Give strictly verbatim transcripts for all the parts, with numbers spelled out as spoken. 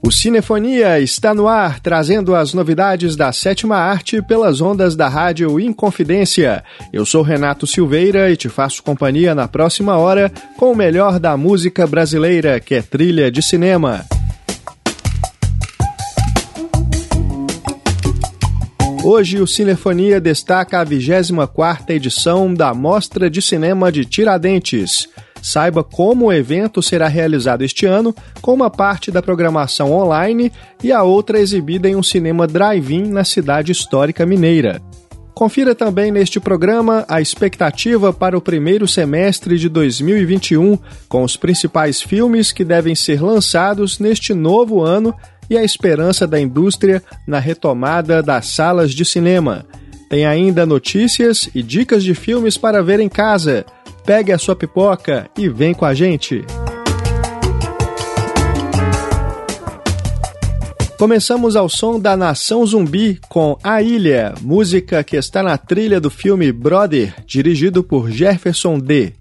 O Cinefonia está no ar, trazendo as novidades da sétima arte pelas ondas da rádio Inconfidência. Eu sou Renato Silveira e te faço companhia na próxima hora com o melhor da música brasileira, que é trilha de cinema. Hoje o Cinefonia destaca a vigésima quarta edição da Mostra de Cinema de Tiradentes. Saiba como o evento será realizado este ano, com uma parte da programação online e a outra exibida em um cinema drive-in na cidade histórica mineira. Confira também neste programa a expectativa para o primeiro semestre de dois mil e vinte e um, com os principais filmes que devem ser lançados neste novo ano e a esperança da indústria na retomada das salas de cinema. Tem ainda notícias e dicas de filmes para ver em casa. Pegue a sua pipoca e vem com a gente. Começamos ao som da Nação Zumbi com A Ilha, música que está na trilha do filme Brother, dirigido por Jefferson D.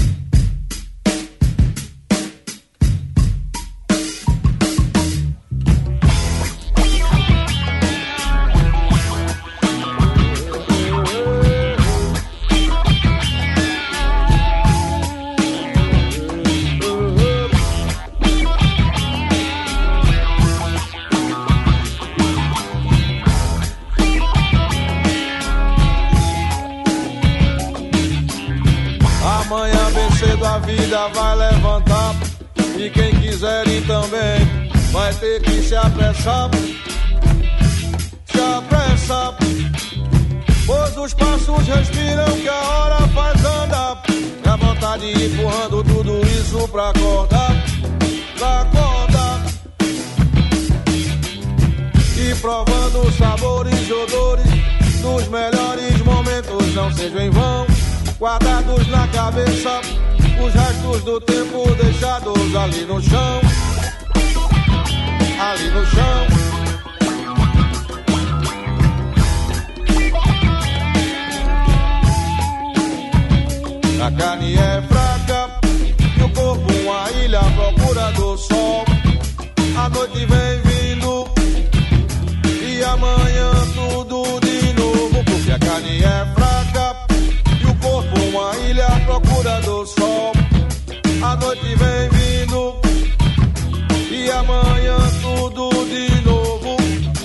Vai levantar e quem quiser ir também vai ter que se apressar, se apressar, pois os passos respiram que a hora faz andar, e a vontade empurrando tudo isso pra acordar, pra acordar, e provando sabores e odores dos melhores momentos, não sejam em vão guardados na cabeça os restos do tempo deixados ali no chão, ali no chão. A carne é fraca e o corpo uma ilha à procura do sol. A noite vem vindo e amanhã tudo de novo, porque a carne é fraca e o corpo uma ilha à procura do sol. A noite vem vindo e amanhã tudo de novo.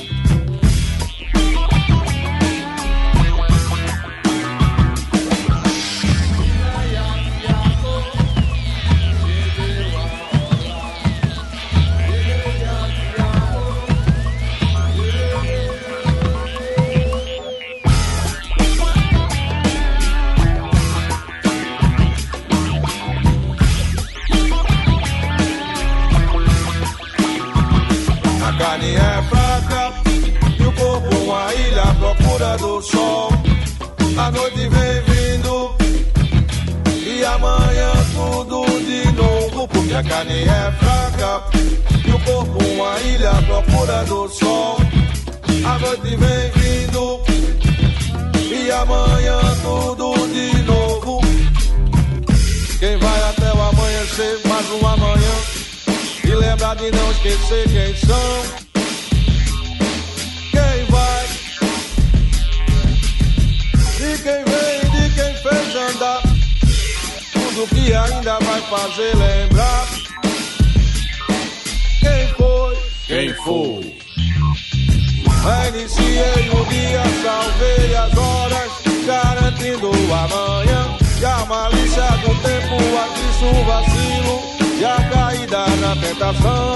A carne é fraca e o corpo uma ilha à procura do sol. A noite vem vindo e amanhã tudo de novo, porque a carne é fraca e o corpo uma ilha à procura do sol. A noite vem vindo e amanhã tudo de novo. Quem vai até o amanhecer, mais um amanhã, e lembrar de não esquecer quem são. Quem vai, de quem vem, de quem fez andar, tudo que ainda vai fazer lembrar. Quem foi, quem foi. Reiniciei o dia, salvei as horas, garantindo o amanhã. E a malícia do tempo, atiça o vacilo e a caída na tentação.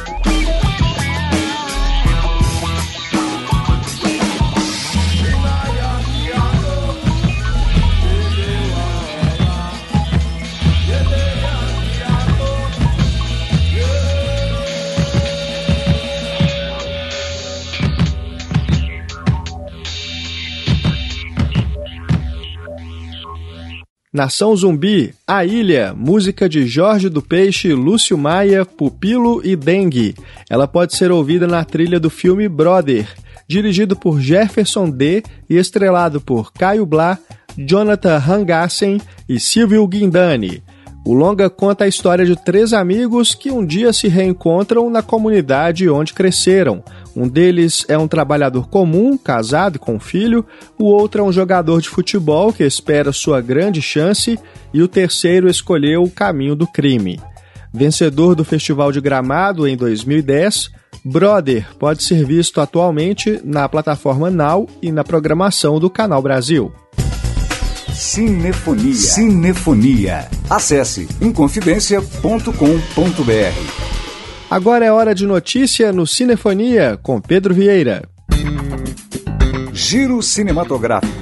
Nação Zumbi, A Ilha, música de Jorge do Peixe, Lúcio Maia, Pupilo e Dengue. Ela pode ser ouvida na trilha do filme Brother, dirigido por Jefferson D. e estrelado por Caio Blá, Jonathan Rangassen e Silvio Guindani. O longa conta a história de três amigos que um dia se reencontram na comunidade onde cresceram. Um deles é um trabalhador comum, casado e com filho, o outro é um jogador de futebol que espera sua grande chance e o terceiro escolheu o caminho do crime. Vencedor do Festival de Gramado em dois mil e dez, Brother pode ser visto atualmente na plataforma Now e na programação do Canal Brasil. Cinefonia. Cinefonia. Acesse inconfidencia ponto com ponto b r. Agora é hora de notícia no Cinefonia, com Pedro Vieira. Giro cinematográfico.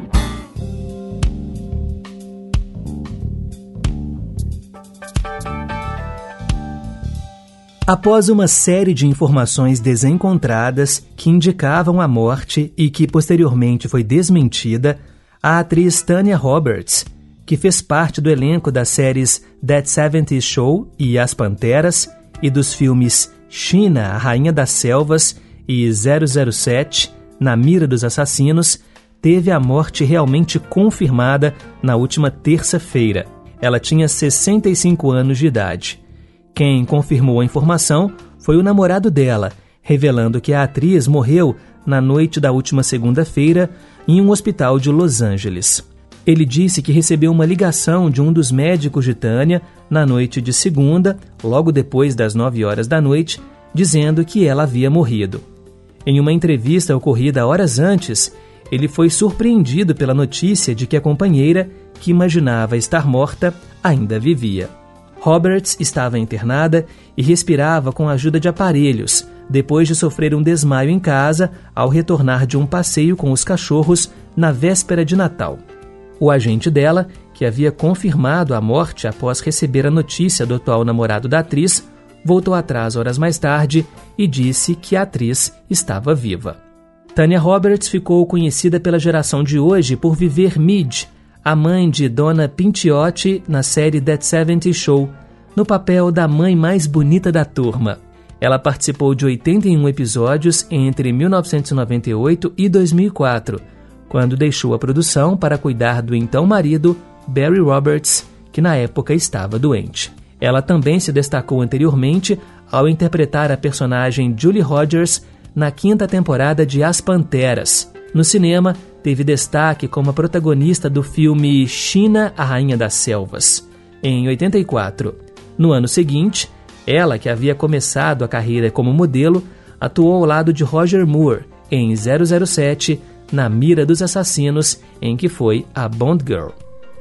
Após uma série de informações desencontradas que indicavam a morte e que posteriormente foi desmentida, a atriz Tanya Roberts, que fez parte do elenco das séries That seventies Show e As Panteras e dos filmes China, a Rainha das Selvas e zero zero sete, Na Mira dos Assassinos, teve a morte realmente confirmada na última terça-feira. Ela tinha sessenta e cinco anos de idade. Quem confirmou a informação foi o namorado dela, revelando que a atriz morreu na noite da última segunda-feira em um hospital de Los Angeles. Ele disse que recebeu uma ligação de um dos médicos de Tanya na noite de segunda, logo depois das nove horas da noite, dizendo que ela havia morrido. Em uma entrevista ocorrida horas antes, ele foi surpreendido pela notícia de que a companheira, que imaginava estar morta, ainda vivia. Roberts estava internada e respirava com a ajuda de aparelhos, depois de sofrer um desmaio em casa ao retornar de um passeio com os cachorros na véspera de Natal. O agente dela, que havia confirmado a morte após receber a notícia do atual namorado da atriz, voltou atrás horas mais tarde e disse que a atriz estava viva. Tanya Roberts ficou conhecida pela geração de hoje por viver Midge, a mãe de Donna Pintiotti na série That seventies Show, no papel da mãe mais bonita da turma. Ela participou de oitenta e um episódios entre mil novecentos e noventa e oito e dois mil e quatro, quando deixou a produção para cuidar do então marido, Barry Roberts, que na época estava doente. Ela também se destacou anteriormente ao interpretar a personagem Julie Rogers na quinta temporada de As Panteras. No cinema, teve destaque como a protagonista do filme China, a Rainha das Selvas, em oitenta e quatro. No ano seguinte, ela, que havia começado a carreira como modelo, atuou ao lado de Roger Moore em zero zero sete, Na Mira dos Assassinos, em que foi a Bond Girl.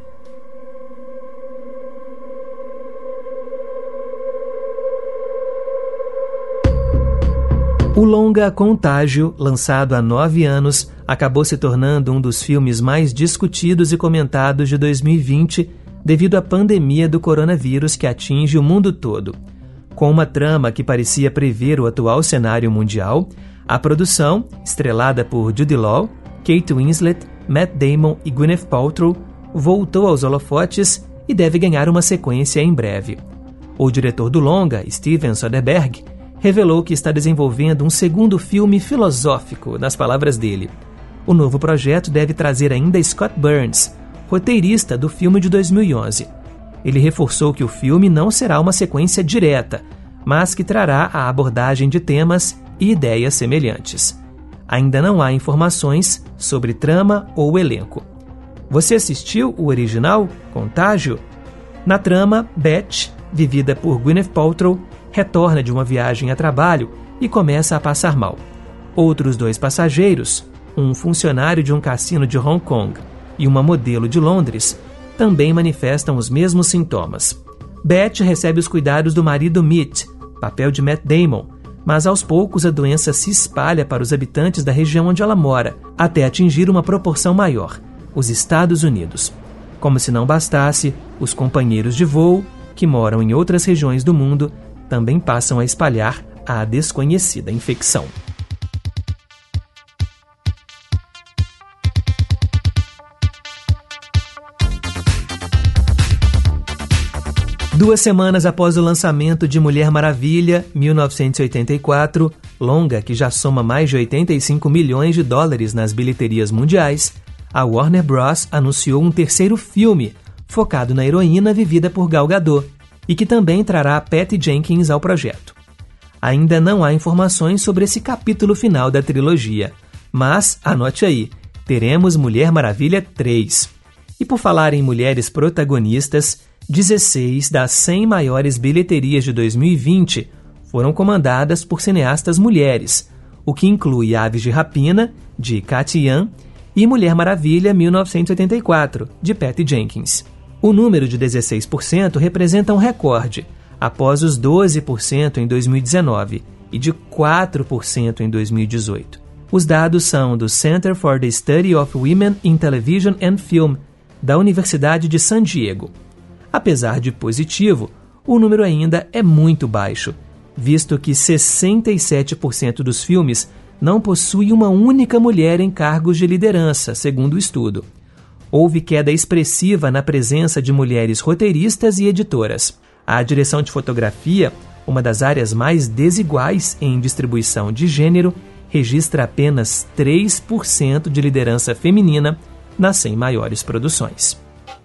O longa Contágio, lançado há nove anos, acabou se tornando um dos filmes mais discutidos e comentados de dois mil e vinte devido à pandemia do coronavírus que atinge o mundo todo. Com uma trama que parecia prever o atual cenário mundial, a produção, estrelada por Jude Law, Kate Winslet, Matt Damon e Gwyneth Paltrow, voltou aos holofotes e deve ganhar uma sequência em breve. O diretor do longa, Steven Soderbergh, revelou que está desenvolvendo um segundo filme filosófico, nas palavras dele. O novo projeto deve trazer ainda Scott Burns, roteirista do filme de dois mil e onze. Ele reforçou que o filme não será uma sequência direta, mas que trará a abordagem de temas e ideias semelhantes. Ainda não há informações sobre trama ou elenco. Você assistiu o original, Contágio? Na trama, Beth, vivida por Gwyneth Paltrow, retorna de uma viagem a trabalho e começa a passar mal. Outros dois passageiros, um funcionário de um cassino de Hong Kong e uma modelo de Londres, também manifestam os mesmos sintomas. Beth recebe os cuidados do marido Mitch, papel de Matt Damon, mas aos poucos a doença se espalha para os habitantes da região onde ela mora, até atingir uma proporção maior, os Estados Unidos. Como se não bastasse, os companheiros de voo, que moram em outras regiões do mundo, também passam a espalhar a desconhecida infecção. Duas semanas após o lançamento de Mulher Maravilha, mil novecentos e oitenta e quatro, longa que já soma mais de oitenta e cinco milhões de dólares nas bilheterias mundiais, a Warner Bros. Anunciou um terceiro filme, focado na heroína vivida por Gal Gadot, e que também trará Patty Jenkins ao projeto. Ainda não há informações sobre esse capítulo final da trilogia, mas, anote aí, teremos Mulher Maravilha três. E por falar em mulheres protagonistas, dezesseis das cem maiores bilheterias de dois mil e vinte foram comandadas por cineastas mulheres, o que inclui Aves de Rapina, de Cathy Yan, e Mulher Maravilha mil novecentos e oitenta e quatro, de Patty Jenkins. O número de dezesseis por cento representa um recorde, após os doze por cento em dois mil e dezenove e de quatro por cento em dois mil e dezoito. Os dados são do Center for the Study of Women in Television and Film, da Universidade de San Diego. Apesar de positivo, o número ainda é muito baixo, visto que sessenta e sete por cento dos filmes não possuem uma única mulher em cargos de liderança, segundo o estudo. Houve queda expressiva na presença de mulheres roteiristas e editoras. A direção de fotografia, uma das áreas mais desiguais em distribuição de gênero, registra apenas três por cento de liderança feminina nas cem maiores produções.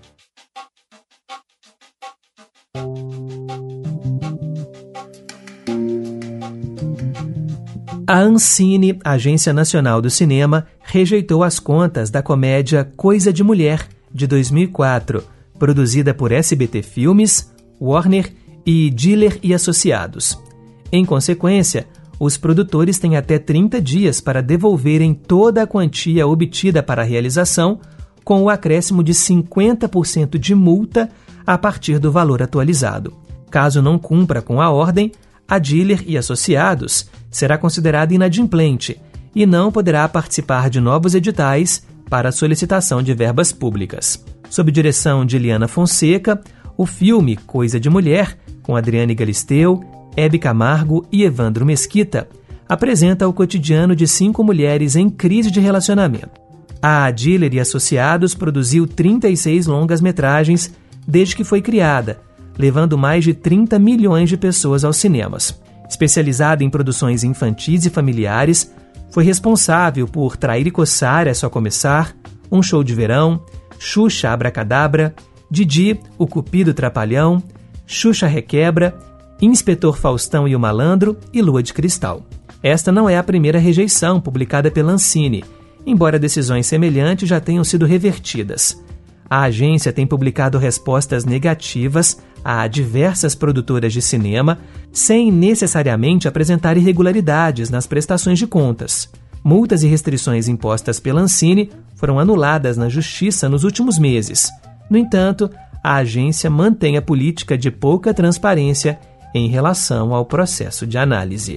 A Ancine, Agência Nacional do Cinema, rejeitou as contas da comédia Coisa de Mulher, de dois mil e quatro, produzida por S B T Filmes, Warner e Diller e Associados. Em consequência, os produtores têm até trinta dias para devolverem toda a quantia obtida para a realização, com o acréscimo de cinquenta por cento de multa a partir do valor atualizado. Caso não cumpra com a ordem, a Diller e Associados será considerada inadimplente e não poderá participar de novos editais para a solicitação de verbas públicas. Sob direção de Liana Fonseca, o filme Coisa de Mulher, com Adriane Galisteu, Hebe Camargo e Evandro Mesquita, apresenta o cotidiano de cinco mulheres em crise de relacionamento. A Diller e Associados produziu trinta e seis longas-metragens desde que foi criada, levando mais de trinta milhões de pessoas aos cinemas. Especializada em produções infantis e familiares, foi responsável por Trair e Coçar é Só Começar, Um Show de Verão, Xuxa Abracadabra, Didi, o Cupido Trapalhão, Xuxa Requebra, Inspetor Faustão e o Malandro e Lua de Cristal. Esta não é a primeira rejeição publicada pela Ancine, embora decisões semelhantes já tenham sido revertidas. A agência tem publicado respostas negativas a diversas produtoras de cinema, sem necessariamente apresentar irregularidades nas prestações de contas. Multas e restrições impostas pela Ancine foram anuladas na Justiça nos últimos meses. No entanto, a agência mantém a política de pouca transparência em relação ao processo de análise.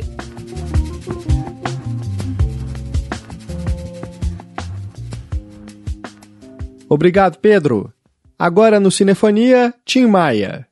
Obrigado, Pedro. Agora no Cinefonia, Tim Maia.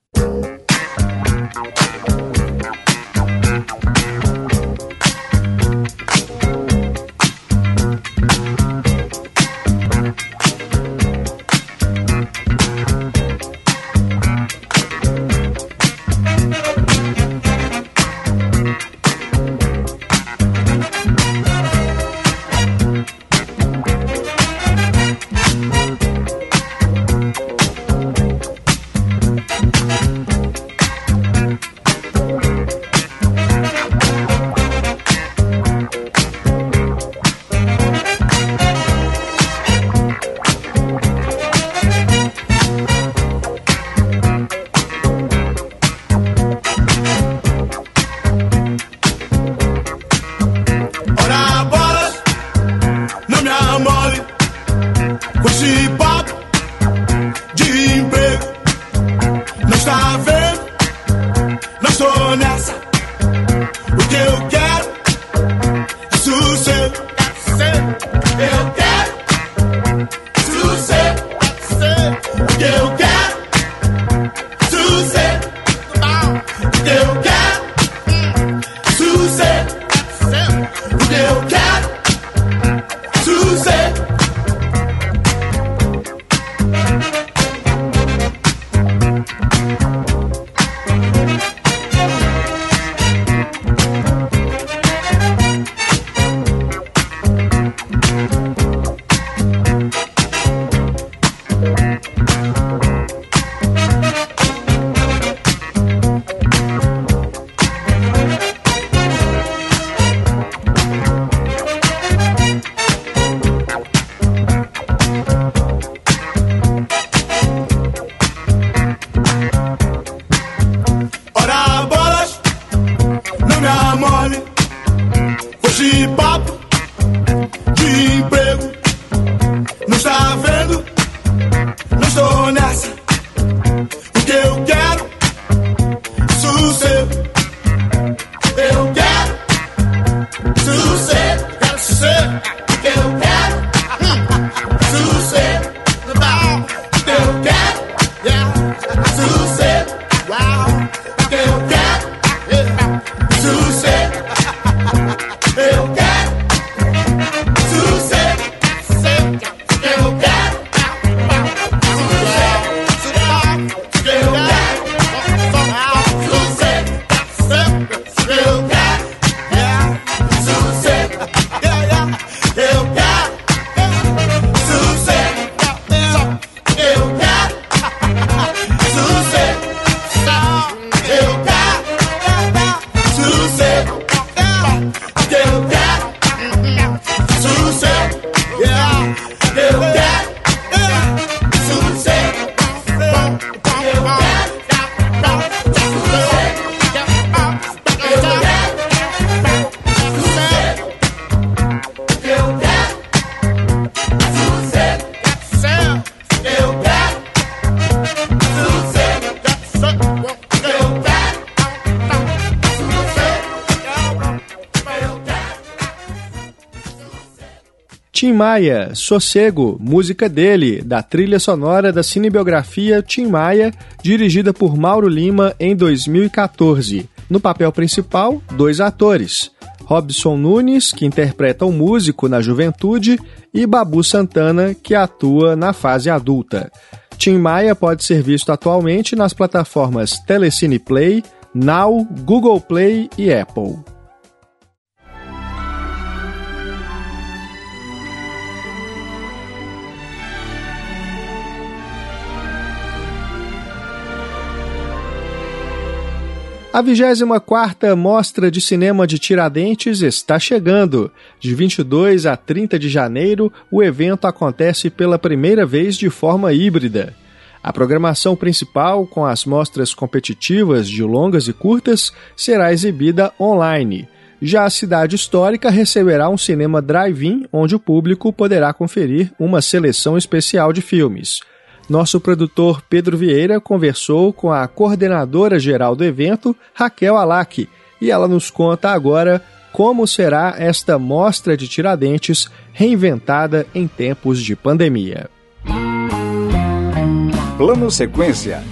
Tim Maia, Sossego, música dele, da trilha sonora da cinebiografia Tim Maia, dirigida por Mauro Lima em dois mil e quatorze. No papel principal, dois atores, Robson Nunes, que interpreta o músico na juventude, e Babu Santana, que atua na fase adulta. Tim Maia pode ser visto atualmente nas plataformas Telecine Play, Now, Google Play e Apple. A vigésima quarta Mostra de Cinema de Tiradentes está chegando. De vinte e dois a trinta de janeiro, o evento acontece pela primeira vez de forma híbrida. A programação principal, com as mostras competitivas de longas e curtas, será exibida online. Já a cidade histórica receberá um cinema drive-in, onde o público poderá conferir uma seleção especial de filmes. Nosso produtor Pedro Vieira conversou com a coordenadora geral do evento, Raquel Alac, e ela nos conta agora como será esta Mostra de Tiradentes reinventada em tempos de pandemia. Plano Sequência.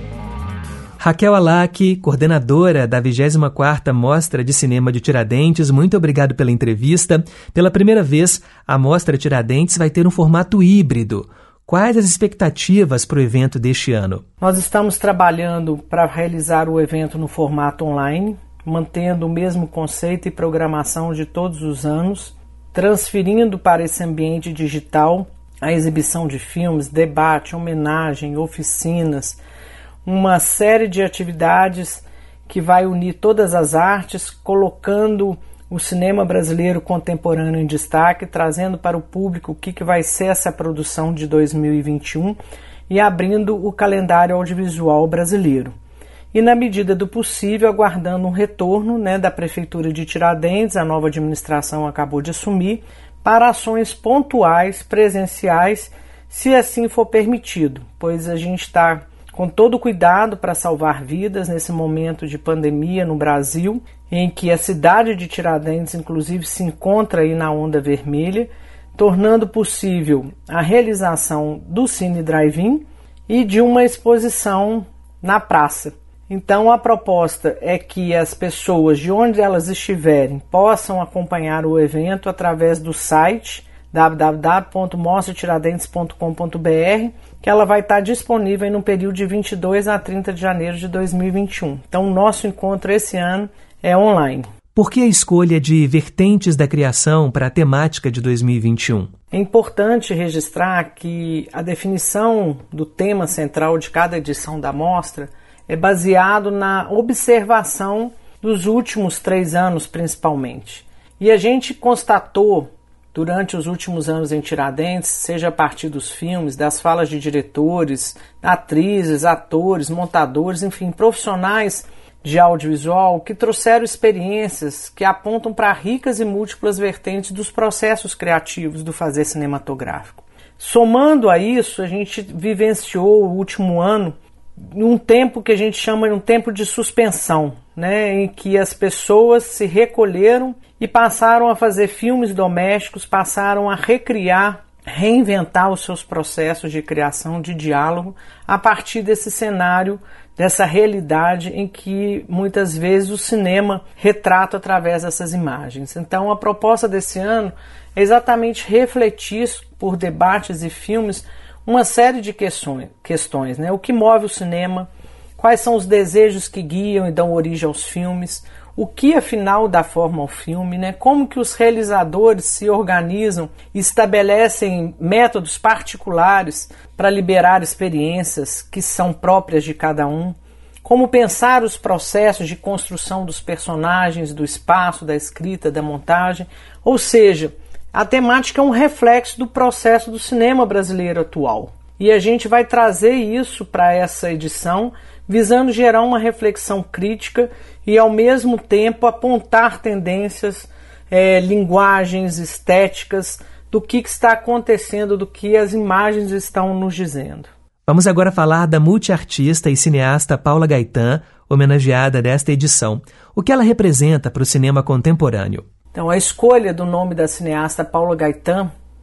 Raquel Alac, coordenadora da vigésima quarta Mostra de Cinema de Tiradentes, muito obrigado pela entrevista. Pela primeira vez, a Mostra Tiradentes vai ter um formato híbrido. Quais as expectativas para o evento deste ano? Nós estamos trabalhando para realizar o evento no formato online, mantendo o mesmo conceito e programação de todos os anos, transferindo para esse ambiente digital a exibição de filmes, debate, homenagem, oficinas, uma série de atividades que vai unir todas as artes, colocando o cinema brasileiro contemporâneo em destaque, trazendo para o público o que, que vai ser essa produção de dois mil e vinte e um e abrindo o calendário audiovisual brasileiro. E, na medida do possível, aguardando um retorno, né, da Prefeitura de Tiradentes, a nova administração acabou de assumir, para ações pontuais, presenciais, se assim for permitido, pois a gente está com todo o cuidado para salvar vidas nesse momento de pandemia no Brasil, em que a cidade de Tiradentes, inclusive, se encontra aí na onda vermelha, tornando possível a realização do Cine Drive-In e de uma exposição na praça. Então, a proposta é que as pessoas, de onde elas estiverem, possam acompanhar o evento através do site w w w ponto mostra tiradentes ponto com ponto b r, que ela vai estar disponível no período de vinte e dois a trinta de janeiro de dois mil e vinte e um. Então, o nosso encontro esse ano é online. Por que a escolha de vertentes da criação para a temática de dois mil e vinte e um? É importante registrar que a definição do tema central de cada edição da mostra é baseado na observação dos últimos três anos, principalmente. E a gente constatou, durante os últimos anos em Tiradentes, seja a partir dos filmes, das falas de diretores, atrizes, atores, montadores, enfim, profissionais de audiovisual que trouxeram experiências que apontam para ricas e múltiplas vertentes dos processos criativos do fazer cinematográfico. Somando a isso, a gente vivenciou o último ano um tempo que a gente chama de um tempo de suspensão, né, em que as pessoas se recolheram e passaram a fazer filmes domésticos, passaram a recriar, reinventar os seus processos de criação, de diálogo, a partir desse cenário, dessa realidade em que muitas vezes o cinema retrata através dessas imagens. Então, a proposta desse ano é exatamente refletir por debates e filmes uma série de questões, questões, né? O que move o cinema, quais são os desejos que guiam e dão origem aos filmes, o que afinal dá forma ao filme, né? Como que os realizadores se organizam e estabelecem métodos particulares para liberar experiências que são próprias de cada um, como pensar os processos de construção dos personagens, do espaço, da escrita, da montagem, ou seja, a temática é um reflexo do processo do cinema brasileiro atual. E a gente vai trazer isso para essa edição, visando gerar uma reflexão crítica e, ao mesmo tempo, apontar tendências, é, linguagens, estéticas do que, que está acontecendo, do que as imagens estão nos dizendo. Vamos agora falar da multiartista e cineasta Paula Gaetan, homenageada desta edição. O que ela representa para o cinema contemporâneo? Então, a escolha do nome da cineasta Paula Gaetan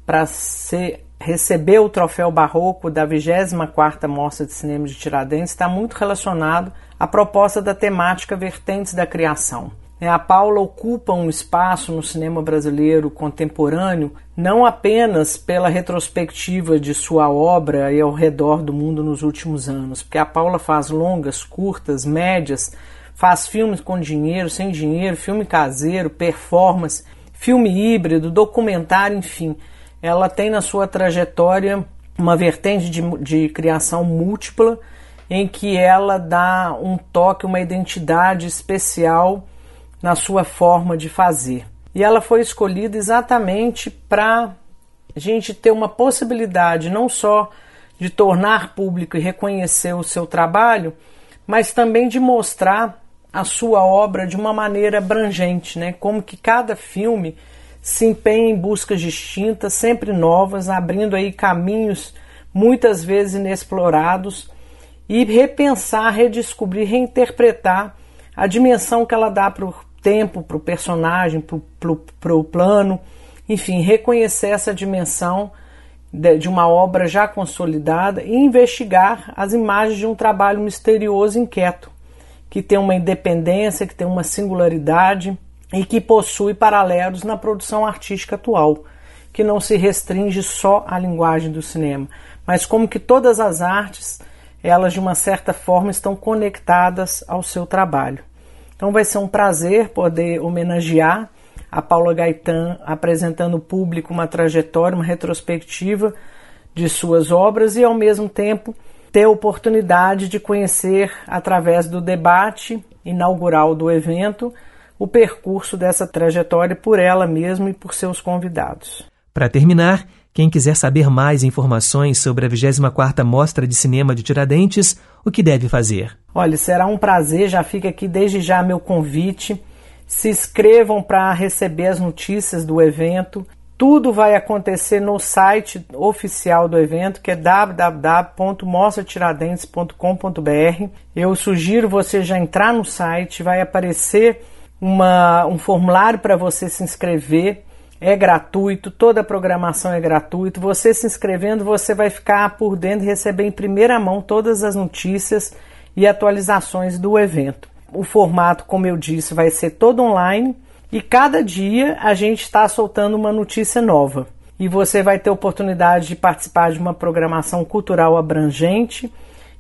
para ser receber o troféu Barroco da vigésima quarta Mostra de Cinema de Tiradentes está muito relacionado à proposta da temática Vertentes da Criação. A Paula ocupa um espaço no cinema brasileiro contemporâneo não apenas pela retrospectiva de sua obra e ao redor do mundo nos últimos anos, porque a Paula faz longas, curtas, médias, faz filmes com dinheiro, sem dinheiro, filme caseiro, performance, filme híbrido, documentário, enfim. Ela tem na sua trajetória uma vertente de, de criação múltipla em que ela dá um toque, uma identidade especial na sua forma de fazer. E ela foi escolhida exatamente para a gente ter uma possibilidade não só de tornar público e reconhecer o seu trabalho, mas também de mostrar a sua obra de uma maneira abrangente, né? Como que cada filme se empenha em buscas distintas, sempre novas, abrindo aí caminhos muitas vezes inexplorados e repensar, redescobrir, reinterpretar a dimensão que ela dá para o tempo, para o personagem, para o plano, enfim, reconhecer essa dimensão de, de uma obra já consolidada e investigar as imagens de um trabalho misterioso e inquieto, que tem uma independência, que tem uma singularidade e que possui paralelos na produção artística atual, que não se restringe só à linguagem do cinema, mas como que todas as artes, elas de uma certa forma estão conectadas ao seu trabalho. Então vai ser um prazer poder homenagear a Paula Gaetan, apresentando ao público uma trajetória, uma retrospectiva de suas obras e ao mesmo tempo ter a oportunidade de conhecer através do debate inaugural do evento o percurso dessa trajetória por ela mesma e por seus convidados. Para terminar, quem quiser saber mais informações sobre a vigésima quarta Mostra de Cinema de Tiradentes, o que deve fazer? Olha, será um prazer, já fica aqui desde já meu convite. Se inscrevam para receber as notícias do evento. Tudo vai acontecer no site oficial do evento, que é w w w ponto mostra tiradentes ponto com ponto b r. Eu sugiro você já entrar no site, vai aparecer uma, um formulário para você se inscrever. É gratuito, toda a programação é gratuita. Você se inscrevendo, você vai ficar por dentro e receber em primeira mão todas as notícias e atualizações do evento. O formato, como eu disse, vai ser todo online e cada dia a gente está soltando uma notícia nova. E você vai ter oportunidade de participar de uma programação cultural abrangente,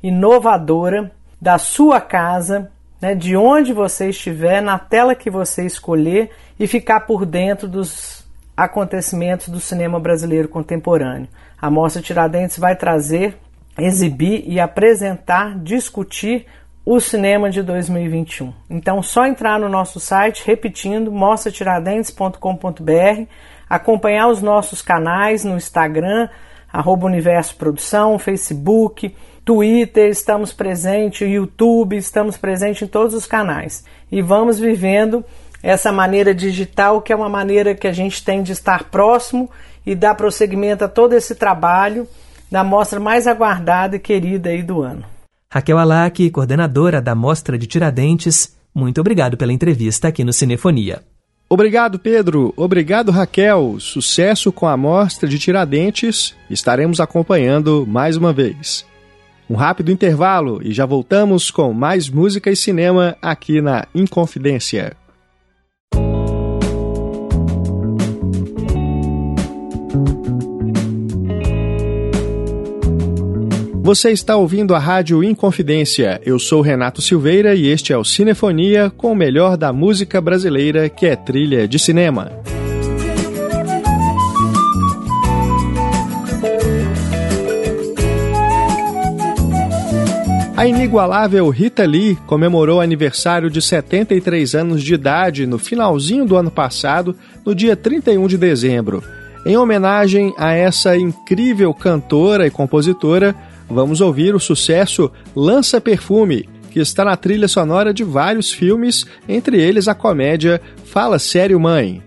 inovadora, da sua casa, né, de onde você estiver, na tela que você escolher e ficar por dentro dos acontecimentos do cinema brasileiro contemporâneo. A Mostra Tiradentes vai trazer, exibir e apresentar, discutir o cinema de dois mil e vinte e um. Então, só entrar no nosso site, repetindo, mostra tiradentes ponto com ponto b r, acompanhar os nossos canais no Instagram, arroba Universo Produção, Facebook, Twitter, estamos presentes, YouTube, estamos presentes em todos os canais. E vamos vivendo essa maneira digital, que é uma maneira que a gente tem de estar próximo e dar prosseguimento a todo esse trabalho da mostra mais aguardada e querida aí do ano. Raquel Alac, coordenadora da Mostra de Tiradentes, muito obrigado pela entrevista aqui no Cinefonia. Obrigado, Pedro. Obrigado, Raquel. Sucesso com a Mostra de Tiradentes. Estaremos acompanhando mais uma vez. Um rápido intervalo e já voltamos com mais música e cinema aqui na Inconfidência. Você está ouvindo a Rádio Inconfidência. Eu sou Renato Silveira e este é o Cinefonia com o melhor da música brasileira, que é trilha de cinema. A inigualável Rita Lee comemorou aniversário de setenta e três anos de idade no finalzinho do ano passado, no dia trinta e um de dezembro. Em homenagem a essa incrível cantora e compositora, vamos ouvir o sucesso Lança Perfume, que está na trilha sonora de vários filmes, entre eles a comédia Fala Sério, Mãe.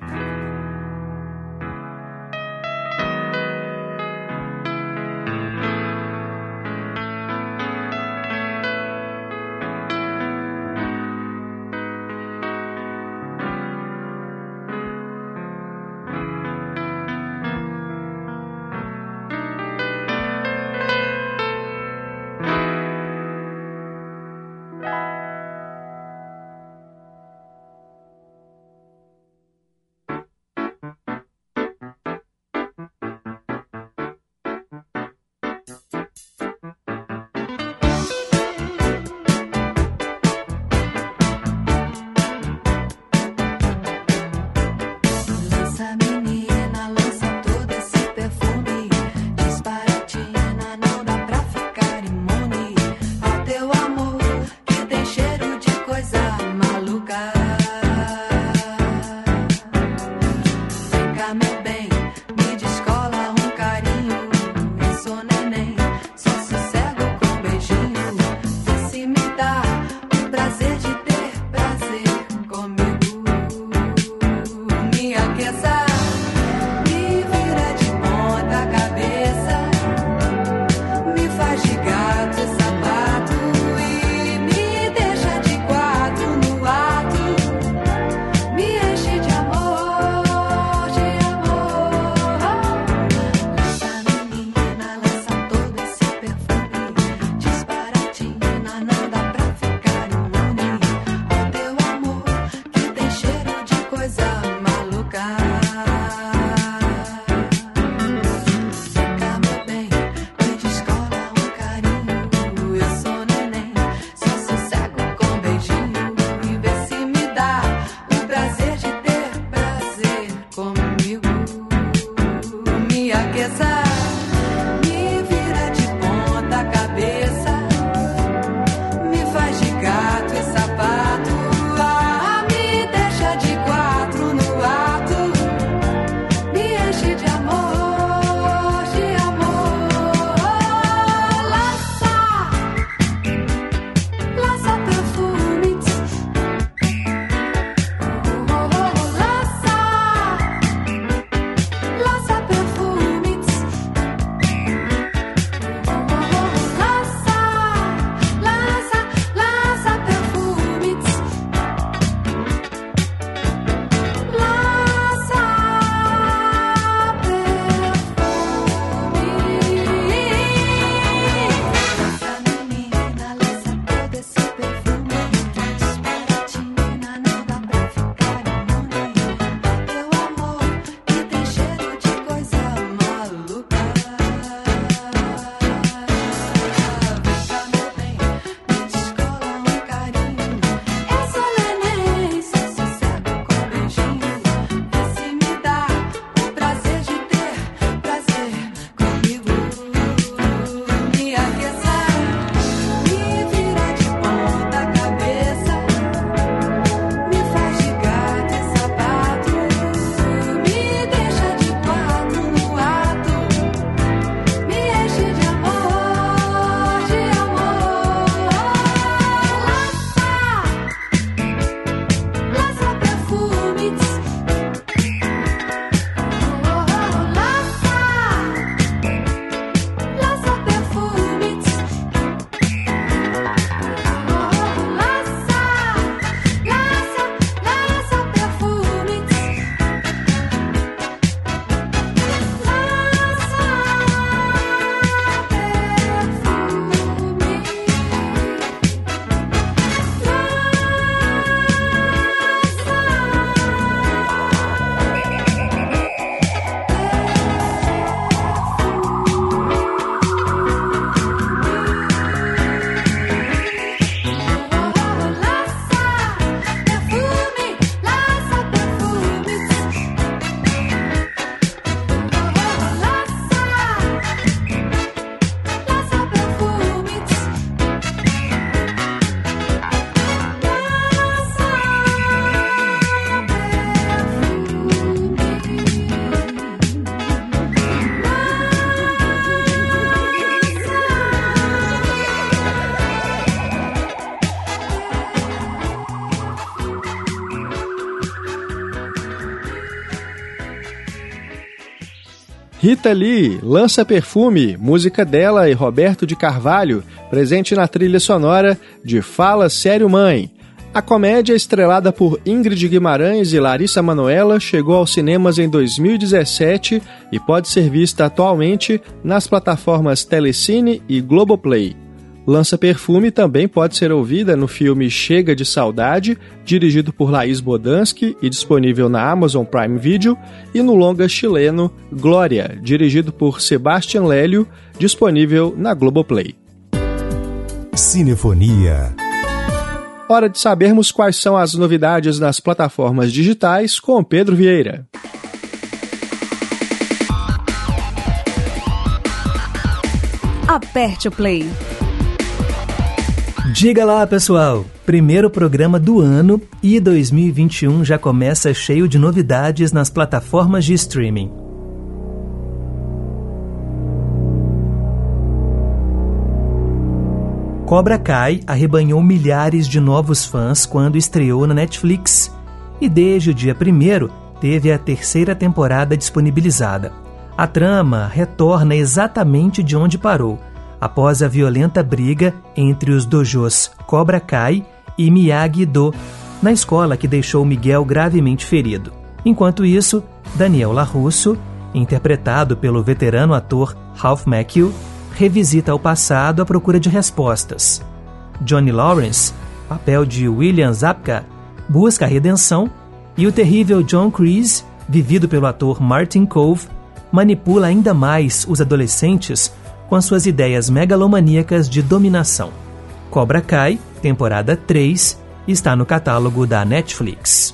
Rita Lee lança Perfume, música dela e Roberto de Carvalho, presente na trilha sonora de Fala Sério Mãe. A comédia, estrelada por Ingrid Guimarães e Larissa Manoela, chegou aos cinemas em dois mil e dezessete e pode ser vista atualmente nas plataformas Telecine e Globoplay. Lança Perfume também pode ser ouvida no filme Chega de Saudade, dirigido por Laís Bodansky e disponível na Amazon Prime Video, e no longa chileno Glória, dirigido por Sebastián Lélio, disponível na Globoplay. Cinefonia. Hora de sabermos quais são as novidades nas plataformas digitais com Pedro Vieira. Aperte o play. Diga lá, pessoal! Primeiro programa do ano e dois mil e vinte e um já começa cheio de novidades nas plataformas de streaming. Cobra Kai arrebanhou milhares de novos fãs quando estreou na Netflix e desde o dia primeiro teve a terceira temporada disponibilizada. A trama retorna exatamente de onde parou, após a violenta briga entre os dojos Cobra Kai e Miyagi-Do, na escola que deixou Miguel gravemente ferido. Enquanto isso, Daniel LaRusso, interpretado pelo veterano ator Ralph Macchio, revisita o passado à procura de respostas. Johnny Lawrence, papel de William Zabka, busca a redenção e o terrível John Kreese, vivido pelo ator Martin Kove, manipula ainda mais os adolescentes com suas ideias megalomaníacas de dominação. Cobra Kai, temporada três, está no catálogo da Netflix.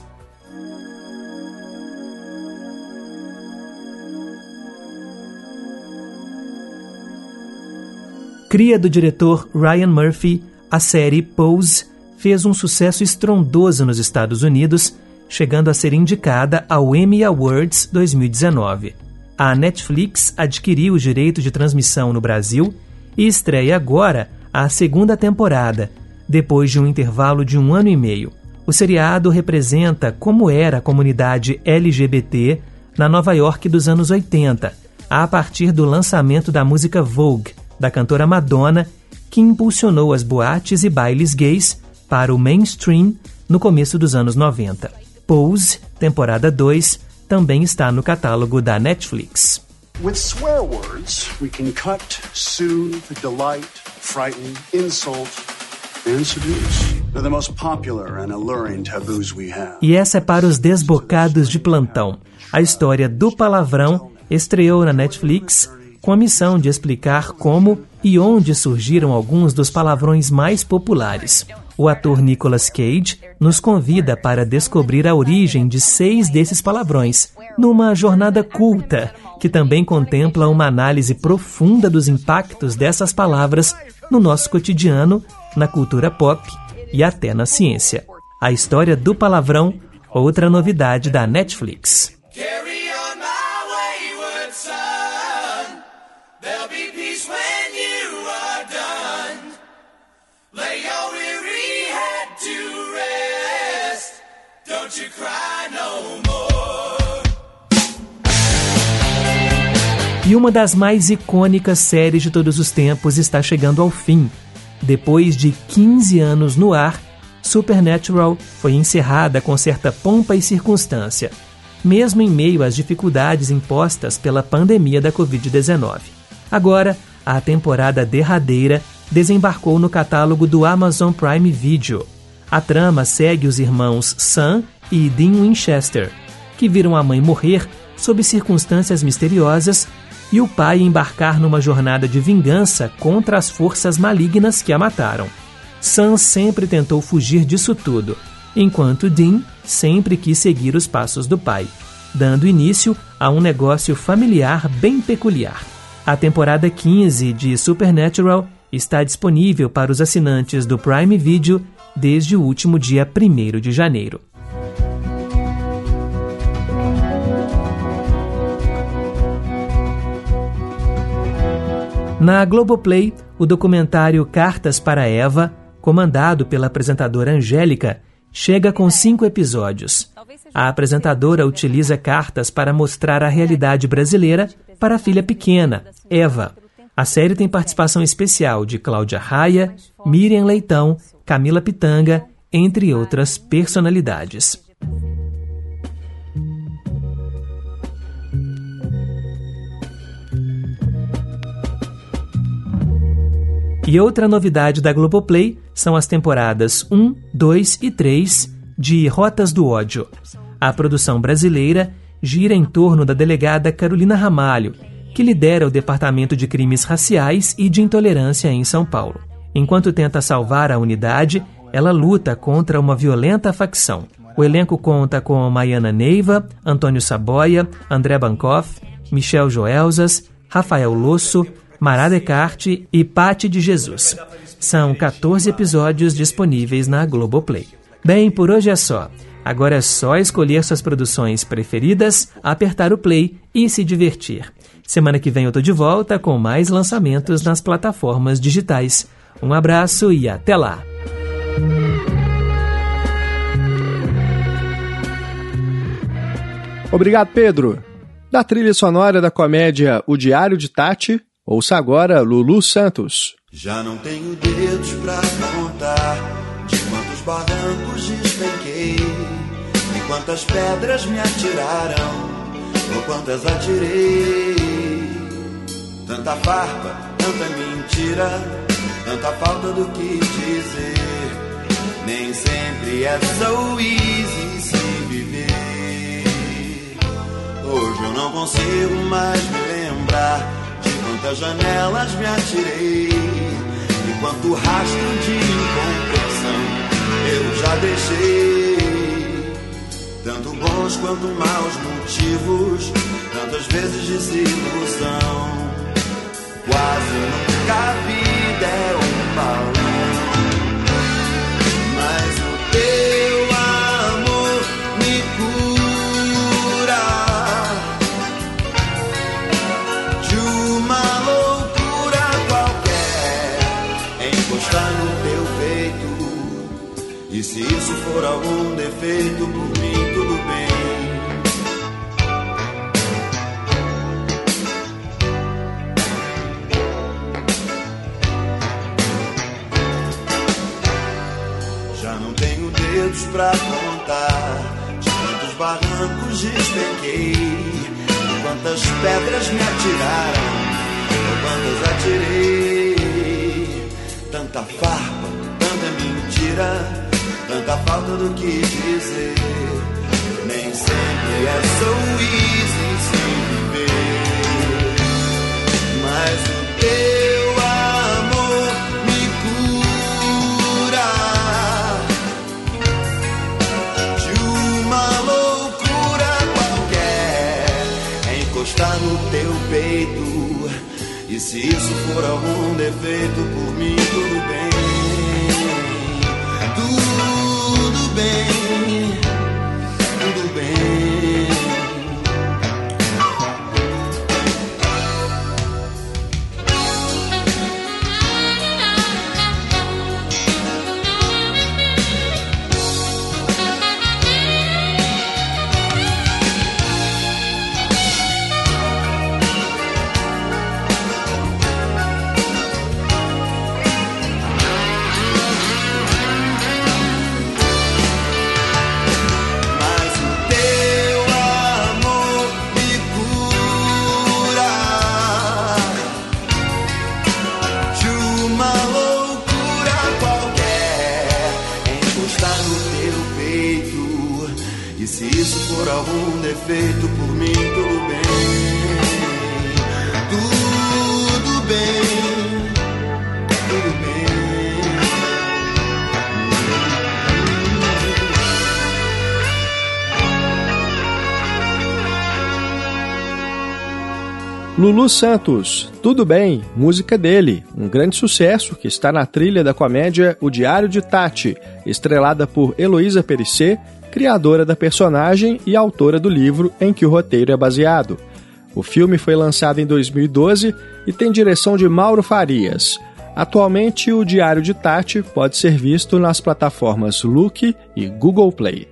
Cria do diretor Ryan Murphy, a série Pose fez um sucesso estrondoso nos Estados Unidos, chegando a ser indicada ao Emmy Awards dois mil e dezenove. A Netflix adquiriu os direitos de transmissão no Brasil e estreia agora a segunda temporada, depois de um intervalo de um ano e meio. O seriado representa como era a comunidade L G B T na Nova York dos anos oitenta, a partir do lançamento da música Vogue, da cantora Madonna, que impulsionou as boates e bailes gays para o mainstream no começo dos anos noventa. Pose, temporada dois, também está no catálogo da Netflix. With swear words, we can cut, soothe, delight, frighten, insult, and seduce. They're the most popular and alluring taboos we have. E essa é para os desbocados de plantão. A história do palavrão estreou na Netflix com a missão de explicar como e onde surgiram alguns dos palavrões mais populares. O ator Nicolas Cage nos convida para descobrir a origem de seis desses palavrões, numa jornada culta, que também contempla uma análise profunda dos impactos dessas palavras no nosso cotidiano, na cultura pop e até na ciência. A história do palavrão, outra novidade da Netflix. E uma das mais icônicas séries de todos os tempos está chegando ao fim. Depois de quinze anos no ar, Supernatural foi encerrada com certa pompa e circunstância, mesmo em meio às dificuldades impostas pela pandemia da covid dezenove. Agora, a temporada derradeira desembarcou no catálogo do Amazon Prime Video. A trama segue os irmãos Sam e Dean Winchester, que viram a mãe morrer sob circunstâncias misteriosas e o pai embarcar numa jornada de vingança contra as forças malignas que a mataram. Sam sempre tentou fugir disso tudo, enquanto Dean sempre quis seguir os passos do pai, dando início a um negócio familiar bem peculiar. A temporada quinze de Supernatural está disponível para os assinantes do Prime Video desde o último dia primeiro de janeiro. Na Globoplay, o documentário Cartas para Eva, comandado pela apresentadora Angélica, chega com cinco episódios. A apresentadora utiliza cartas para mostrar a realidade brasileira para a filha pequena, Eva. A série tem participação especial de Cláudia Raia, Miriam Leitão, Camila Pitanga, entre outras personalidades. E outra novidade da Globoplay são as temporadas um, dois e três de Rotas do Ódio. A produção brasileira gira em torno da delegada Carolina Ramalho, que lidera o Departamento de Crimes Raciais e de Intolerância em São Paulo. Enquanto tenta salvar a unidade, ela luta contra uma violenta facção. O elenco conta com Maiana Neiva, Antônio Saboia, André Bancoff, Michel Joelzas, Rafael Losso, Mará Descartes e Patti de Jesus. São quatorze episódios disponíveis na Globoplay. Bem, por hoje é só. Agora é só escolher suas produções preferidas, apertar o play e se divertir. Semana que vem eu tô de volta com mais lançamentos nas plataformas digitais. Um abraço e até lá! Obrigado, Pedro. Da trilha sonora da comédia O Diário de Tati, ouça agora Lulu Santos. Já não tenho dedos pra contar de quantos barrancos despenquei, de quantas pedras me atiraram, ou quantas atirei. Tanta farpa, tanta mentira, tanta falta do que dizer. Nem sempre é so easy se viver. Hoje eu não consigo mais me lembrar de quantas janelas me atirei, de quanto rastro de incompreensão eu já deixei. Tanto bons quanto maus motivos, tantas vezes desilusão. Quase nunca a vida é um balão, mas o teu amor me cura de uma loucura qualquer, encostar no teu peito. E se isso for algum defeito, por mim tudo bem. Pra contar de quantos barrancos despenquei, de quantas pedras me atiraram, ou quantas atirei. Tanta farpa, tanta mentira, tanta falta do que dizer. Nem sempre é so easy se viver, mas o teu amor me cura está no teu peito. E se isso for algum defeito, por mim tudo bem. Tudo bem, tudo bem. Algum defeito, por mim tudo bem. Tudo bem, tudo bem. Lulu Santos, Tudo Bem, música dele, um grande sucesso que está na trilha da comédia O Diário de Tati, estrelada por Heloísa Périssé, criadora da personagem e autora do livro em que o roteiro é baseado. O filme foi lançado em dois mil e doze e tem direção de Mauro Farias. Atualmente, o Diário de Tati pode ser visto nas plataformas Look e Google Play.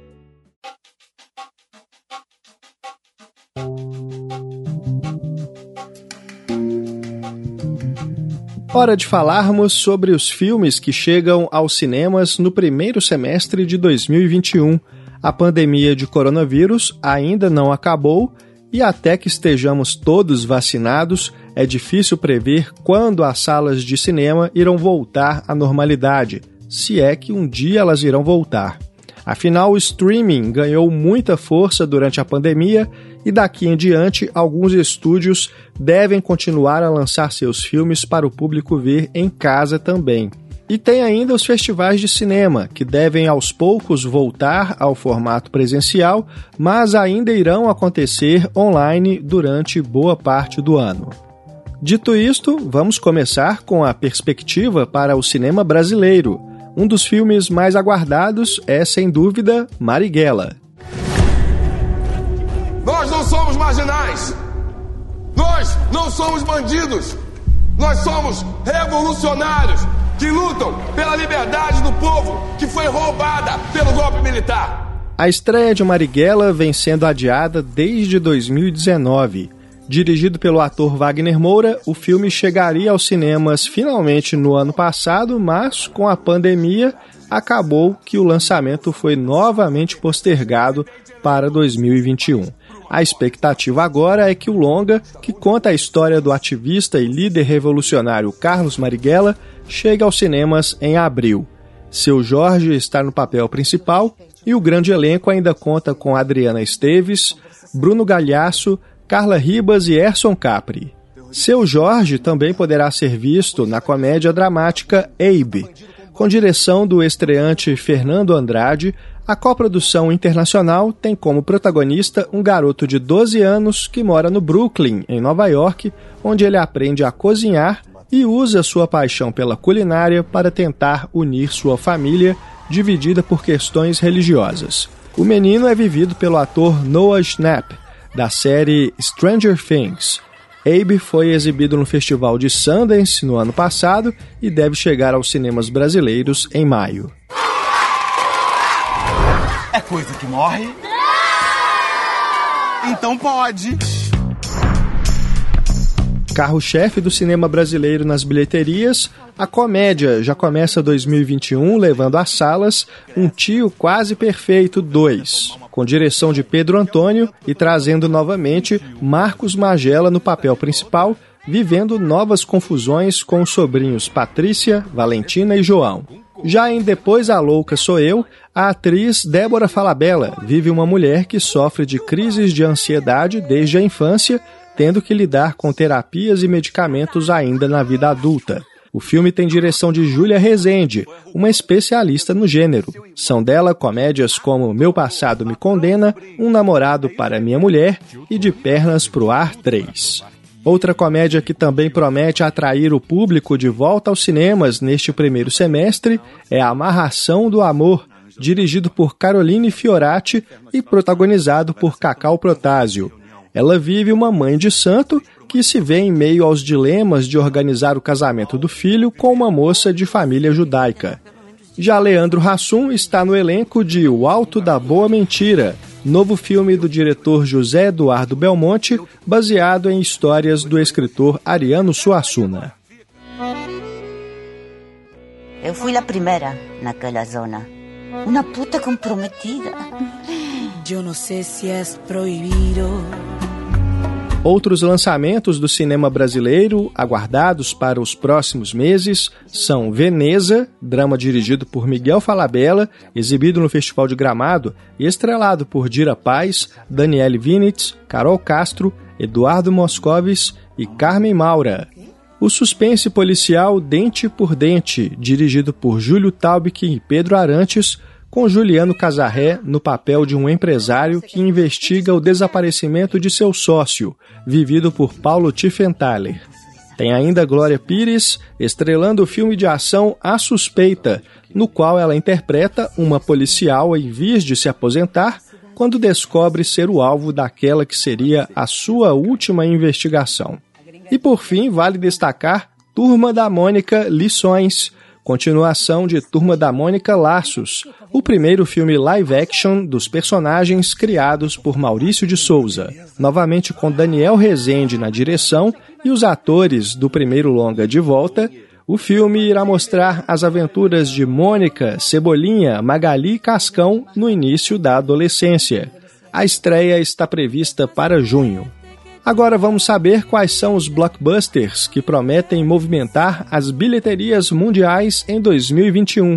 Hora de falarmos sobre os filmes que chegam aos cinemas no primeiro semestre de dois mil e vinte e um. A pandemia de coronavírus ainda não acabou e até que estejamos todos vacinados, é difícil prever quando as salas de cinema irão voltar à normalidade, se é que um dia elas irão voltar. Afinal, o streaming ganhou muita força durante a pandemia e daqui em diante alguns estúdios devem continuar a lançar seus filmes para o público ver em casa também. E tem ainda os festivais de cinema, que devem aos poucos voltar ao formato presencial, mas ainda irão acontecer online durante boa parte do ano. Dito isto, vamos começar com a perspectiva para o cinema brasileiro. Um dos filmes mais aguardados é, sem dúvida, Marighella. Nós não somos marginais. Nós não somos bandidos. Nós somos revolucionários que lutam pela liberdade do povo que foi roubada pelo golpe militar. A estreia de Marighella vem sendo adiada desde dois mil e dezenove. Dirigido pelo ator Wagner Moura, o filme chegaria aos cinemas finalmente no ano passado, mas com a pandemia acabou que o lançamento foi novamente postergado para dois mil e vinte e um. A expectativa agora é que o longa, que conta a história do ativista e líder revolucionário Carlos Marighella, chegue aos cinemas em abril. Seu Jorge está no papel principal e o grande elenco ainda conta com Adriana Esteves, Bruno Galhaço, Carla Ribas e Erson Capri. Seu Jorge também poderá ser visto na comédia dramática Abe. Com direção do estreante Fernando Andrade, a coprodução internacional tem como protagonista um garoto de doze anos que mora no Brooklyn, em Nova York, onde ele aprende a cozinhar e usa sua paixão pela culinária para tentar unir sua família, dividida por questões religiosas. O menino é vivido pelo ator Noah Schnapp, da série Stranger Things. Abe foi exibido no Festival de Sundance no ano passado e deve chegar aos cinemas brasileiros em maio. É coisa que morre? Então pode! Carro-chefe do cinema brasileiro nas bilheterias, a comédia já começa dois mil e vinte e um levando às salas Um Tio Quase Perfeito dois, com direção de Pedro Antônio e trazendo novamente Marcos Magela no papel principal, vivendo novas confusões com os sobrinhos Patrícia, Valentina e João. Já em Depois a Louca Sou Eu, a atriz Débora Falabella vive uma mulher que sofre de crises de ansiedade desde a infância, tendo que lidar com terapias e medicamentos ainda na vida adulta. O filme tem direção de Júlia Rezende, uma especialista no gênero. São dela comédias como Meu Passado Me Condena, Um Namorado para Minha Mulher e De Pernas pro Ar três. Outra comédia que também promete atrair o público de volta aos cinemas neste primeiro semestre é A Amarração do Amor, dirigido por Caroline Fiorati e protagonizado por Cacau Protásio. Ela vive uma mãe de santo que se vê em meio aos dilemas de organizar o casamento do filho com uma moça de família judaica. Já Leandro Hassum está no elenco de O Alto da Boa Mentira, novo filme do diretor José Eduardo Belmonte, baseado em histórias do escritor Ariano Suassuna. Eu fui a primeira naquela zona. Uma puta comprometida. Eu não sei se é proibido. Outros lançamentos do cinema brasileiro, aguardados para os próximos meses, são Veneza, drama dirigido por Miguel Falabella, exibido no Festival de Gramado e estrelado por Dira Paz, Daniele Vinitz, Carol Castro, Eduardo Moscovis e Carmen Maura. O suspense policial Dente por Dente, dirigido por Júlio Taubik e Pedro Arantes, com Juliano Casarré no papel de um empresário que investiga o desaparecimento de seu sócio, vivido por Paulo Tiffenthaler. Tem ainda Glória Pires, estrelando o filme de ação A Suspeita, no qual ela interpreta uma policial em vias de se aposentar, quando descobre ser o alvo daquela que seria a sua última investigação. E por fim, vale destacar Turma da Mônica Lições, continuação de Turma da Mônica Laços, o primeiro filme live-action dos personagens criados por Maurício de Souza, novamente com Daniel Rezende na direção e os atores do primeiro longa de volta, O filme irá mostrar as aventuras de Mônica, Cebolinha, Magali e Cascão no início da adolescência. A estreia está prevista para junho. Agora vamos saber quais são os blockbusters que prometem movimentar as bilheterias mundiais em dois mil e vinte e um.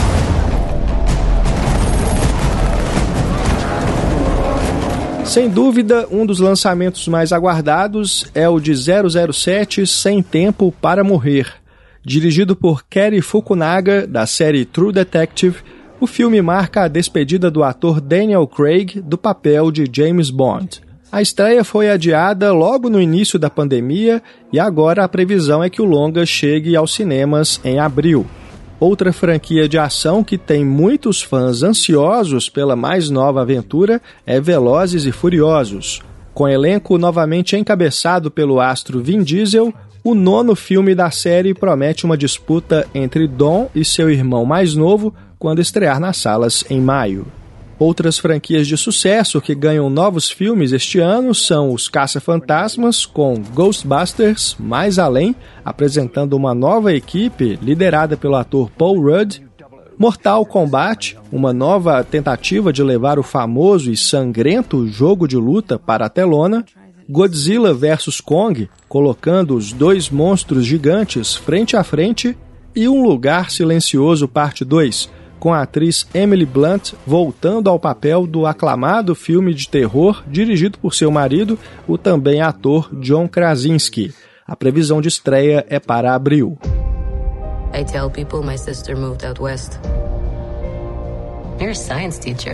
Sem dúvida, um dos lançamentos mais aguardados é o de zero zero sete Sem Tempo para Morrer. Dirigido por Cary Fukunaga, da série True Detective, o filme marca a despedida do ator Daniel Craig do papel de James Bond. A estreia foi adiada logo no início da pandemia e agora a previsão é que o longa chegue aos cinemas em abril. Outra franquia de ação que tem muitos fãs ansiosos pela mais nova aventura é Velozes e Furiosos. Com elenco novamente encabeçado pelo astro Vin Diesel, o nono filme da série promete uma disputa entre Dom e seu irmão mais novo quando estrear nas salas em maio. Outras franquias de sucesso que ganham novos filmes este ano são os Caça-Fantasmas, com Ghostbusters Mais Além, apresentando uma nova equipe liderada pelo ator Paul Rudd, Mortal Kombat, uma nova tentativa de levar o famoso e sangrento jogo de luta para a telona, Godzilla versus Kong, colocando os dois monstros gigantes frente a frente, e Um Lugar Silencioso Parte dois, com a atriz Emily Blunt voltando ao papel do aclamado filme de terror dirigido por seu marido, o também ator John Krasinski. A previsão de estreia é para abril. I tell people my sister moved out west. You're a science teacher.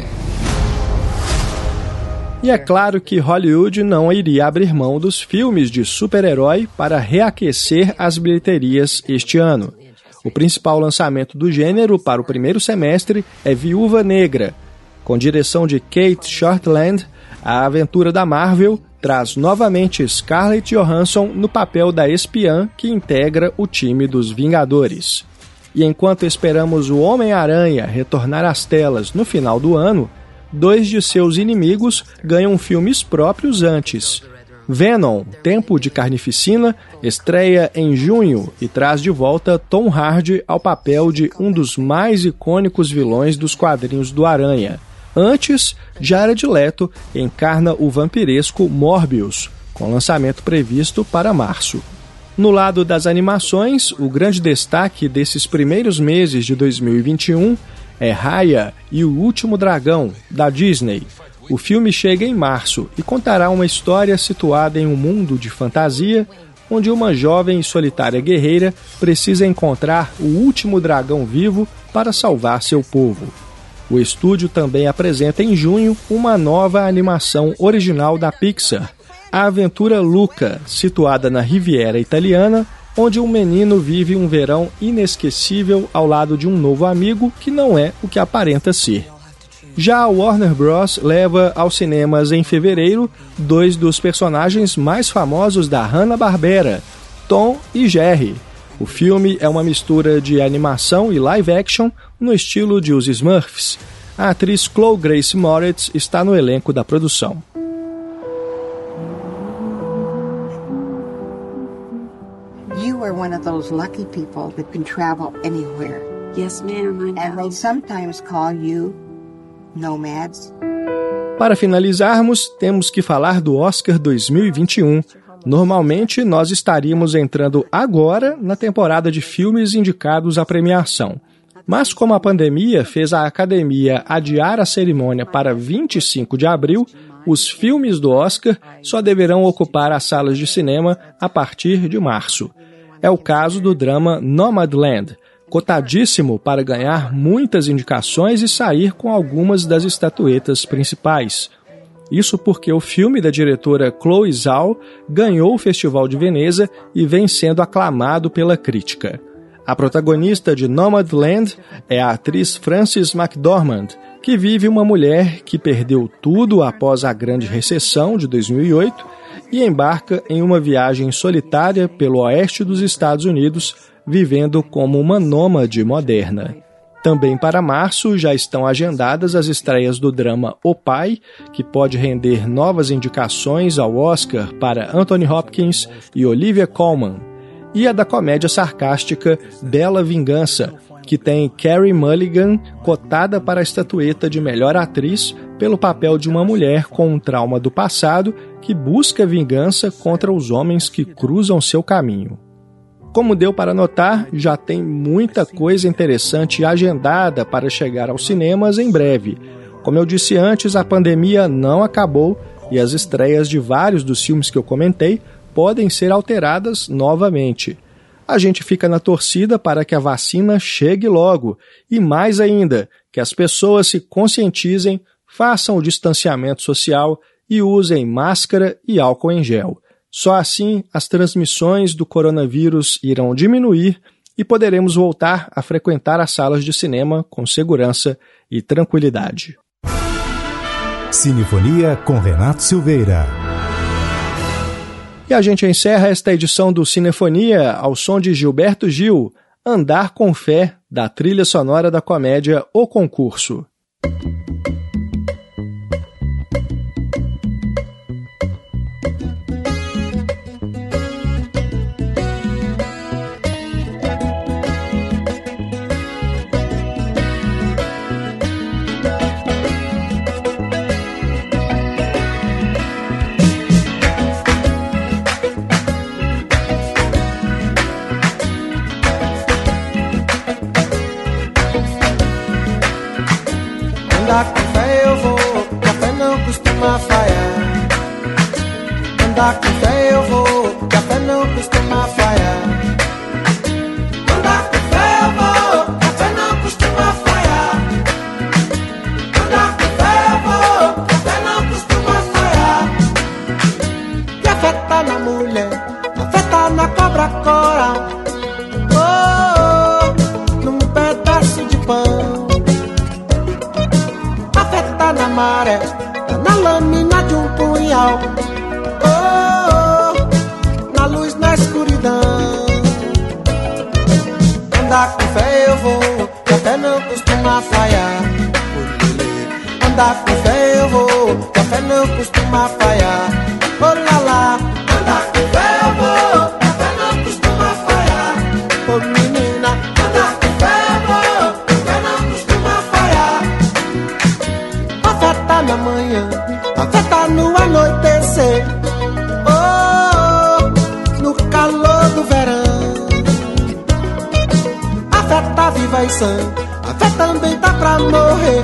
E é claro que Hollywood não iria abrir mão dos filmes de super-herói para reaquecer as bilheterias este ano. O principal lançamento do gênero para o primeiro semestre é Viúva Negra. Com direção de Kate Shortland, a aventura da Marvel traz novamente Scarlett Johansson no papel da espiã que integra o time dos Vingadores. E enquanto esperamos o Homem-Aranha retornar às telas no final do ano, dois de seus inimigos ganham filmes próprios antes. Venom, Tempo de Carnificina, estreia em junho e traz de volta Tom Hardy ao papel de um dos mais icônicos vilões dos quadrinhos do Aranha. Antes, Jared Leto encarna o vampiresco Morbius, com lançamento previsto para março. No lado das animações, o grande destaque desses primeiros meses de dois mil e vinte e um é Raya e o Último Dragão, da Disney. O filme chega em março e contará uma história situada em um mundo de fantasia, onde uma jovem e solitária guerreira precisa encontrar o último dragão vivo para salvar seu povo. O estúdio também apresenta em junho uma nova animação original da Pixar, a aventura Luca, situada na Riviera Italiana, onde um menino vive um verão inesquecível ao lado de um novo amigo que não é o que aparenta ser. Já a Warner Bros. Leva aos cinemas em fevereiro dois dos personagens mais famosos da Hanna-Barbera, Tom e Jerry. O filme é uma mistura de animação e live action no estilo de Os Smurfs. A atriz Chloe Grace Moretz está no elenco da produção. You are one of those lucky people that can travel anywhere. Yes, ma'am. And they sometimes call you nomads. Para finalizarmos, temos que falar do Oscar dois mil e vinte e um. Normalmente, nós estaríamos entrando agora na temporada de filmes indicados à premiação. Mas como a pandemia fez a Academia adiar a cerimônia para vinte e cinco de abril, os filmes do Oscar só deverão ocupar as salas de cinema a partir de março. É o caso do drama Nomadland, cotadíssimo para ganhar muitas indicações e sair com algumas das estatuetas principais. Isso porque o filme da diretora Chloe Zhao ganhou o Festival de Veneza e vem sendo aclamado pela crítica. A protagonista de Nomadland é a atriz Frances McDormand, que vive uma mulher que perdeu tudo após a Grande Recessão de dois mil e oito e embarca em uma viagem solitária pelo oeste dos Estados Unidos, vivendo como uma nômade moderna. Também para março já estão agendadas as estreias do drama O Pai, que pode render novas indicações ao Oscar para Anthony Hopkins e Olivia Colman. e a da comédia sarcástica Bela Vingança, que tem Carey Mulligan cotada para a estatueta de melhor atriz pelo papel de uma mulher com um trauma do passado que busca vingança contra os homens que cruzam seu caminho. Como deu para notar, já tem muita coisa interessante agendada para chegar aos cinemas em breve. Como eu disse antes, a pandemia não acabou e as estreias de vários dos filmes que eu comentei podem ser alteradas novamente. A gente fica na torcida para que a vacina chegue logo e, mais ainda, que as pessoas se conscientizem, façam o distanciamento social e usem máscara e álcool em gel. Só assim as transmissões do coronavírus irão diminuir e poderemos voltar a frequentar as salas de cinema com segurança e tranquilidade. Cinefonia com Renato Silveira. E a gente encerra esta edição do Cinefonia ao som de Gilberto Gil, Andar com Fé, da trilha sonora da comédia O Concurso. Andar com fé eu vou, que a fé não costuma falhar. Andar com fé eu vou, que a fé não costuma falhar. Andar com fé eu vou, que a fé não costuma falhar. Andar com fé eu vou, que a fé não costuma falhar. Que a fé tá na mulher, a fé tá na cobra coral. Oh, oh, num pedaço de pão. Na maré, tá na lâmina de um punhal. Oh, oh, na luz, na escuridão. Andar com fé eu vou, que a fé não costuma falhar. Andar com fé eu vou, que a fé não costuma falhar. Oh lá lá, andar com fé eu vou, que a fé não costuma falhar. Oh menina, andar com fé eu vou, que a fé não costuma falhar. A fé tá na manhã, a fé tá no anoitecer. Oh, oh, no calor do verão. A fé tá viva e sã, a fé também tá pra morrer.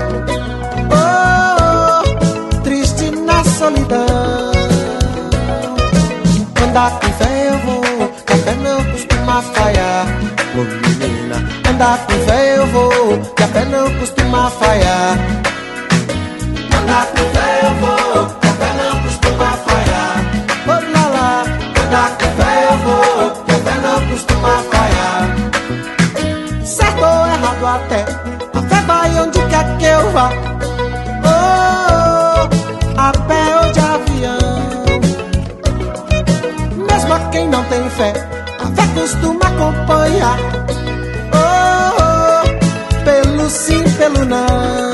Oh, oh, triste na solidão. Andar com fé eu vou, que a fé não costuma falhar. Oh menina, andar com fé eu vou, que a fé não costuma falhar. Andar com fé eu vou, que a fé não costuma falhar. Oh lá lá, andar com fé eu vou, que a fé não costuma falhar. Certo ou errado até, a fé vai onde quer que eu vá. Oh, oh, a pé ou de avião. Mesmo a quem não tem fé, a fé costuma acompanhar. Oh, oh, pelo sim, pelo não.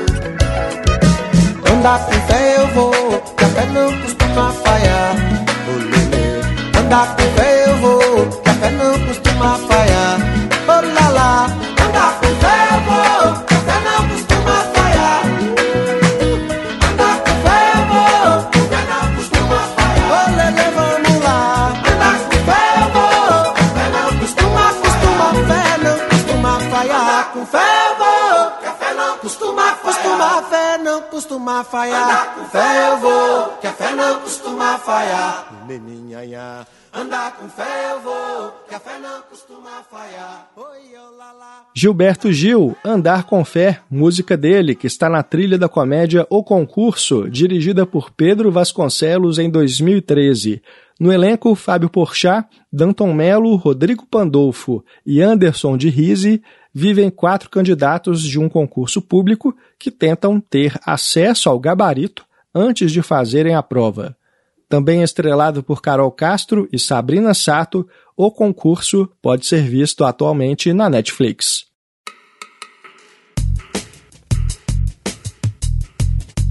Andar com fé eu vou, que a fé não costuma falhar. Oh, lelê. Andar com fé eu vou, que a fé não costuma falhar. Oh lá lá, andar com fé eu vou, que a fé não costuma falhar. Andar com fé eu vou, que a fé não costuma falhar. Oh lelê, vamos lá. Andar com fé eu vou, que a fé não costuma, costuma, fé não costuma falhar. Com fé eu vou, que a fé não costuma, costuma, fé não costuma falhar. Andar com fé eu vou, que a fé não costuma falhar. Meninha, andar com fé eu vou, que a fé não costuma falhar. Oi, olá, lá. Gilberto Gil, Andar com Fé, música dele, que está na trilha da comédia O Concurso, dirigida por Pedro Vasconcelos em dois mil e treze. No elenco, Fábio Porchat, Danton Mello, Rodrigo Pandolfo e Anderson de Rise vivem quatro candidatos de um concurso público que tentam ter acesso ao gabarito antes de fazerem a prova. Também estrelado por Carol Castro e Sabrina Sato, O Concurso pode ser visto atualmente na Netflix.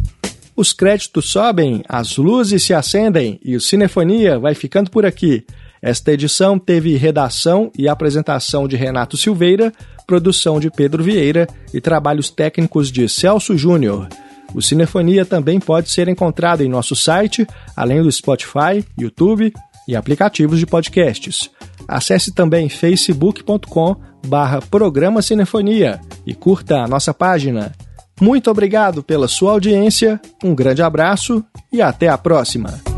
Os créditos sobem, as luzes se acendem e o Cinefonia vai ficando por aqui. Esta edição teve redação e apresentação de Renato Silveira, produção de Pedro Vieira e trabalhos técnicos de Celso Júnior. O Cinefonia também pode ser encontrado em nosso site, além do Spotify, YouTube e aplicativos de podcasts. Acesse também facebook ponto com barra programa Cinefonia e curta a nossa página. Muito obrigado pela sua audiência, um grande abraço e até a próxima!